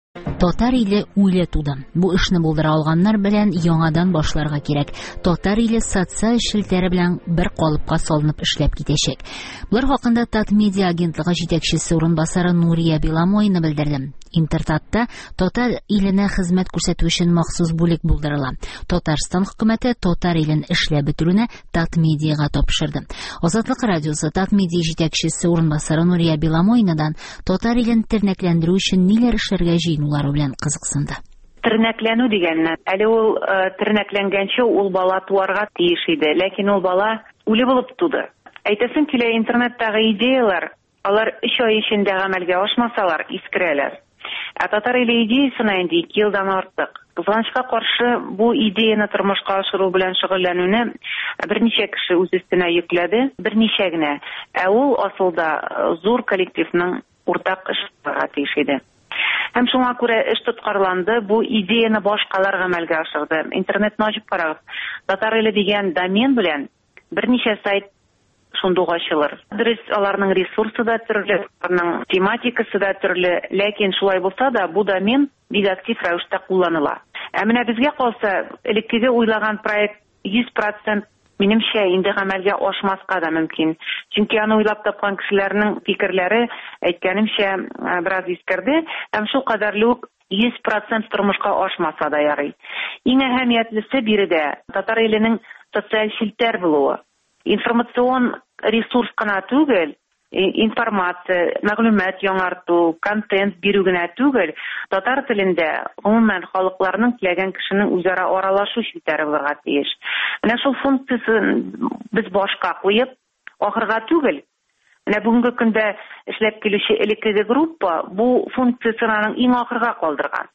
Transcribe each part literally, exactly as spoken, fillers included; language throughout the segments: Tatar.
Татар иле үле туды. Бу эшне булдыра алганнар белән яңадан башларга кирәк. Татар иле социаль шелтәре белән бер калыпка салынып эшләп китәчәк. Булар хакында Татмедиа агентлыгы җитәкчесе урынбасары Нурия Беломоина белдерде. Интертатта татар иленә хезмәт күрсәтү өчен махсус бүлек булдырыла. Татарстан хөкүмәте татар илен эшләп бетерүне Татмедиага тапшырды. Азатлык радиосы Татмедиа җитәкчесе урынбасары Нурия Беломоинадан татар илен тернәкләндерү өчен ниләр эшләргә җыенулары белән кызыксынды. Тернәкләнү дигәнне, әле ул тернәкләнгәнче ул бала туарга тиеш иде, ләкин ул бала үле булып туды. Әйтәсем килә, интернеттагы идеялар, алар өч ай эчендә гамәлгә ашмасалар, искерәләр. Ә татар иле идеясына инде ике елдан артык. Кызганычка каршы, бу идеяны тормышка ашыру белән шөгыльләнүне берничә кеше үз өстенә йөкләде, берничә генә. Ә ул асылда зур коллективның уртак эш булырга тиеш иде. Һәм шуңа күрә эш тоткарланды, бу идеяны башкалар гамәлгә ашырды. Интернетны ачып карагыз. Татар иле дигән домен белән берничә сайт шунда ачылыр. Дөрес, аларның ресурсы да төрле, аларның тематикасы да төрле, ләкин шулай булса да, бу домен бик актив рәвештә кулланыла. Ә менә безгә калса, элеккеге уйлаган проект йөз процент минемчә инде гамәлгә ашмаска да мөмкин. Чөнки аны уйлап тапкан кешеләрнең фикерләре, әйткәнемчә, бераз искерде, һәм шул кадәрле үк йөз процент тормышка ашмаса да ярый. Иң әһәмиятлесе биредә татар иленең социаль шелтәр булуы. Информацион ресурс кына түгел, информация, мәгълүмат яңарту, контент бирү генә түгел, татар телендә гомумән халыкларның теләгән кешенең үзара аралашу шелтәре булырга тиеш. Менә шул функциясын без башка куеп, ахырга түгел. Менә бүгенге көндә эшләп килүче элеккеге группа бу функциясын иң ахырга калдырган.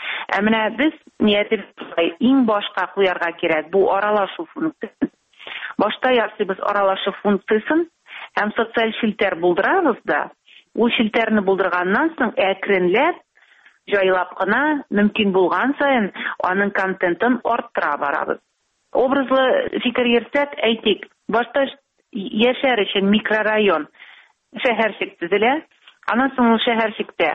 Ә менә без ниятебез иң башка куярга кирәк бу аралашу функциясын. Башта ясыйбыз аралашу функциясын, һәм социаль шелтәр булдырабыз да, ул шелтәрне булдырганнан соң әкренләп, җайлап кына, мөмкин булган саен аның контентын арттыра барабыз. Образлы фикер йөрсәк, әйтик, башта яшәр өчен микрорайон, шәһәрчек төзелә, аннан соң ул шәһәрчектә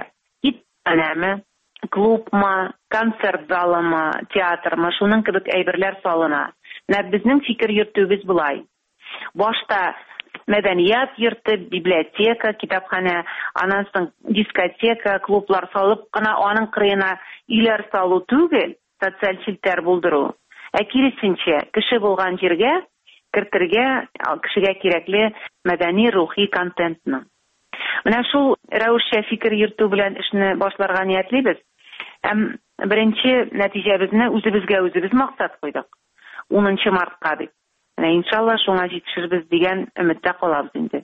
итмәме, клубмы, концерт залымы, театрмы, шуның кебек әйберләр салына. Менә безнең фикер йөртүбез булай. Башта мәдәният йорты, библиотека, китапханә, аннан соң дискотека, клублар салып кына аның кырыена өйләр салу түгел, социаль шелтәр булдыру. Ә киресенчә, кеше булган җиргә кертергә, кешегә кирәкле мәдәни, рухи контентны. Менә шул рәвешчә фикер йөртү белән эшне башларга ниятлибез. Һәм беренче нәтиҗәбезне үзебезгә үзебез максат куйдык. унынчы мартка дип. Менә иншалла шуңа җитешербез дигән өметтә калабыз инде.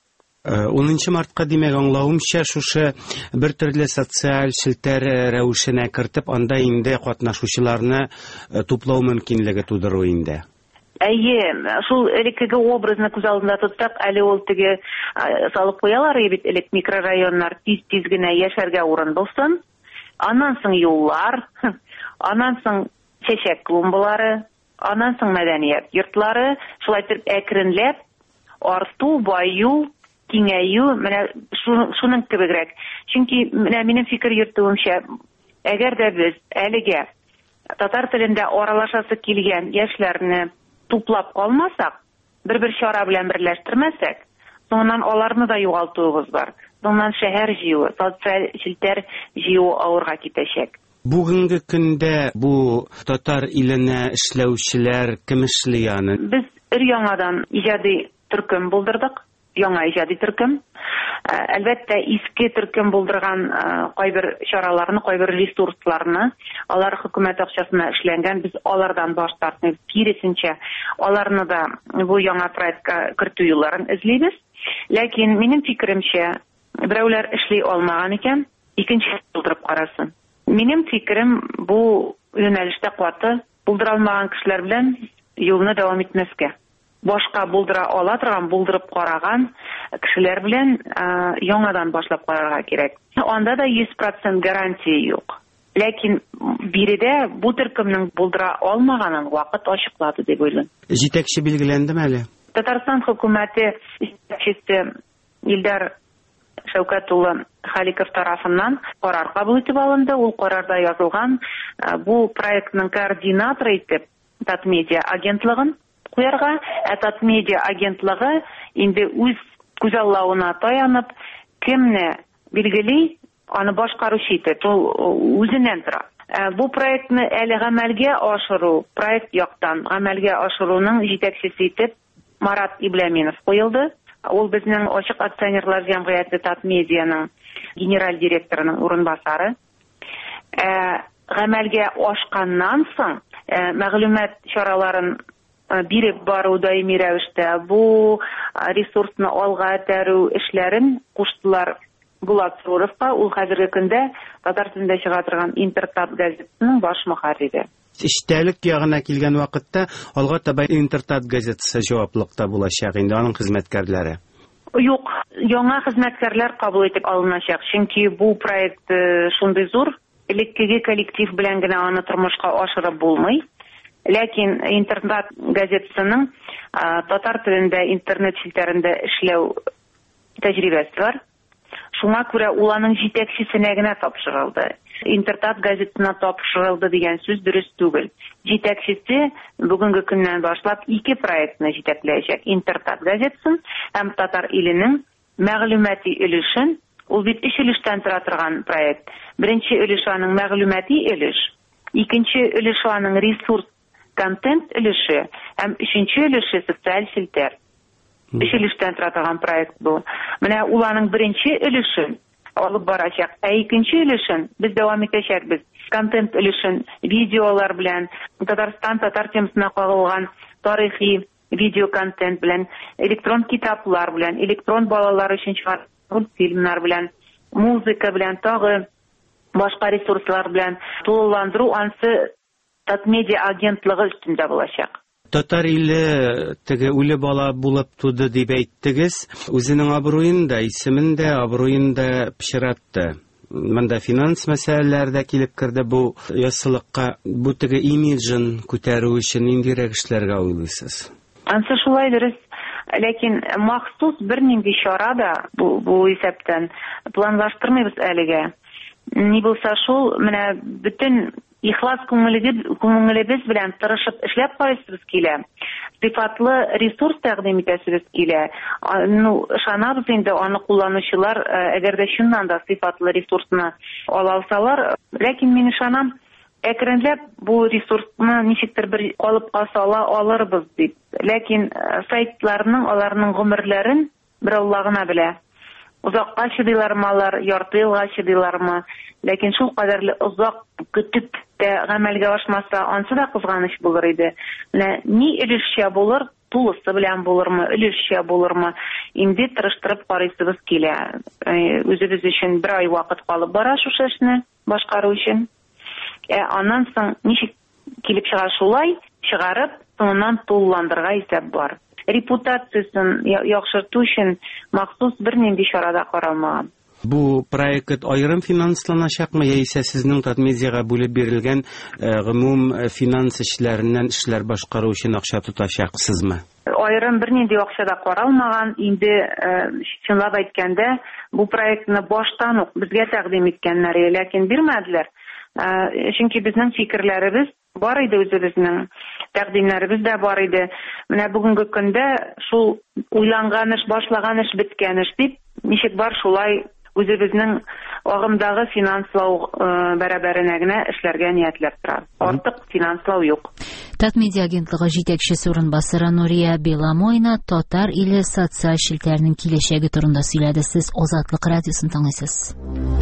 унынчы мартка димәк аңлавымча шушы бер төрле социаль шелтәр рәвешенә кертеп, анда инде катнашучыларны туплау мөмкинлеге тудыру инде. Әйе, шул элеккеге образны күз алдында тотсак, әле ул теге салып куялар бит, элек микрорайоннар тиз-тиз генә яшәргә урын булсын. Аннан соң юллар, аннан соң чәчәк клумбалары, аннан соң мәдәният йортлары, шулай итеп әкренләп арту, баю, киңәю, менә шуның кебегрәк. Чөнки менә минем фикер йөртүемчә, әгәр дә без әлегә татар телендә аралашасы килгән яшьләрне туплап калмасак, бер-бер чара белән берләштермәсәк, соңыннан аларны да югалтуыбыз бар. Соңыннан шәһәр җыюы, социаль шелтәр җыюы авырга китәчәк. Бүгенге көндә бу татар иленә эшләүчеләр кем эшли аны? Без өр-яңадан иҗади төркем булдырдык. Яңа иҗади төркем. Әлбәттә, иске төркем булдырган кайбер чараларны, кайбер ресурсларны, алар хөкүмәт акчасына эшләнгән, без алардан баш тартмыйбыз. Киресенчә, аларны да бу яңа проектка кертү юлларын эзлибез. Ләкин минем фикеремчә, берәүләр эшли алмаган икән, икенче булдырып карасын. Минем фикерем, бу юнәлештә каты, булдыра алмаган кешеләр белән юлны дәвам итмәскә. Башка булдыра ала торган, булдырып караган кешеләр белән яңадан башлап карарга кирәк. Анда да йөз процент гарантия юк. Ләкин биредә бу төркемнең булдыра алмаганын вакыт ачыклады дип уйлыйм. Җитәкче билгеләндеме әле? Татарстан хөкүмәте җитәкчесе Илдар Шәүкәт улы Халиков тарафыннан карар кабул итеп алынды. Ул карарда язылган, бу проектның координаторы итеп Татмедиа агентлыгын куярга, ә Татмедиа агентлыгы инде үз күзаллавына таянып, кемне билгели, аны башкаручы итеп, ул үзеннән тора. Бу проектны әле гамәлгә ашыру, проект яктан гамәлгә ашыруның җитәкчесе итеп Марат Ибляминов куелды. Ул безнең Ачык акционерлар җәмгыяте Татмедианың генераль директорының урынбасары. Гамәлгә ашканнан соң мәгълүмат чараларын биреп бару даими рәвештә бу ресурсны алга этәрү эшләрен куштылар Булат Суровка. Ул хәзерге көндә татар телендә чыга торган Интертат газетасының баш мөхәррире. Эчтәлек ягына килгән вакытта алга таба Интертат газетасы җаваплыкта булачак инде аның хезмәткәрләре. Юк, яңа хезмәткәрләр кабул итеп алыначак, чөнки бу проект шундый зур, элеккеге коллектив белән генә аны тормышка ашырып булмый. Ләкин Интертат газетасының татар телендә интернет челтәрендә эшләү тәҗрибәсе бар. Шуңа күрә ул аның җитәкчесенә генә тапшырылды. Интертат газетасына тапшырылды дигән сүз дөрес түгел. Җитәкчесе бүгенге көннән башлап ике проектны җитәкләячәк. Интертат газетасын һәм татар иленең мәгълүмати өлешен, ул бит өч өлештән тора торган проект. Беренче өлеш аның мәгълүмати өлеш, икенче өлеш аның ресурс, контент өлеше һәм өченче өлеше социаль челтәр. Өч өлештән тора торган проект бу. Менә ул аның беренче өлешен алып барачак, ә икенче өлешен без дәвам итәчәкбез. Контент өлешен видеолар белән, Татарстан татар темасына кагылган тарихи видео контент белән, электрон китаплар белән, электрон балалар өчен чыгарылган фильмнар белән, музыка белән, тагы башка ресурслар белән тулыландыру ансы Татмедиа агентлыгы өстендә булачак. Татар иле теге үле бала булып туды дип әйттегез. Үзенең абруен да, исемен дә, абруен да пычратты. Монда финанс мәсьәләләре дә килеп керде бу яссылыкка. Бу теге имиджын күтәрү өчен ниндирәк эшләргә уйлыйсыз? Ансы шулай дөрес. Ләкин махсус бернинди чара да бу, бу исәптән планлаштырмыйбыз әлегә. Ни булса шул, менә бөтен ихлас күңелебез белән тырышып эшләп карыйсыбыз килә. Сыйфатлы ресурс тәкъдим итәсебез килә. Ну, ышанабыз инде аны кулланучылар, әгәр дә чыннан да сыйфатлы ресурсны ала алсалар, ләкин мин ышанам, әкренләп бу ресурсны ничектер бер калыпка сала алырбыз дип. Ләкин сайтларның, аларның гомерләрен бер Алла гына белә. Узакка чыдыйлармы алар, ярты елга чыдыйлармы? Ләкин шул кадәрле озак көтүп тә гамәлгә ашмаса, ансы да кызганыч булыр иде. Менә ни өлешчә булыр, тулысы белән булырмы, өлешчә булырмы? Инде тырыштырып карыйсыбыз килә. Үзебез өчен бер ай вакыт калып бара шушы эшне башкару өчен. Ә аннан соң ничек килеп чыга шулай, чыгарып, соңыннан тулыландырырга исәп бар. Репутациясын яхшырту өчен махсус бернинди чарада каралмаган. Бу проект айрым финансланачакмы, яисә сезнең Татмедиага бүлеп бирелгән гомум финанс эшләреннән эшләр башкару өчен акча тотачаксызмы? Айрым бернинди акча да каралмаган. Инде чынлап әйткәндә, бу проектны баштан ук безгә тәкъдим иткәннәр, ләкин бирмәделәр. Чөнки безнең фикерләребез бар иде, үзебезнең тәкъдимнәребез дә бар иде. Менә бүгенге көндә шул уйланган эш, башлаган эш, беткән эш дип, ничек бар шулай үзебезнең агымдагы финанслау бәрабәренә генә эшләргә ниятләп тора. Артык финанслау юк. Татмедиа агентлыгы җитәкчесе урынбасары Нурия Беломойна татар иле социаль челтәрнең киләчәге турында сөйләде. Сез Азатлык радиосын тыңлыйсыз.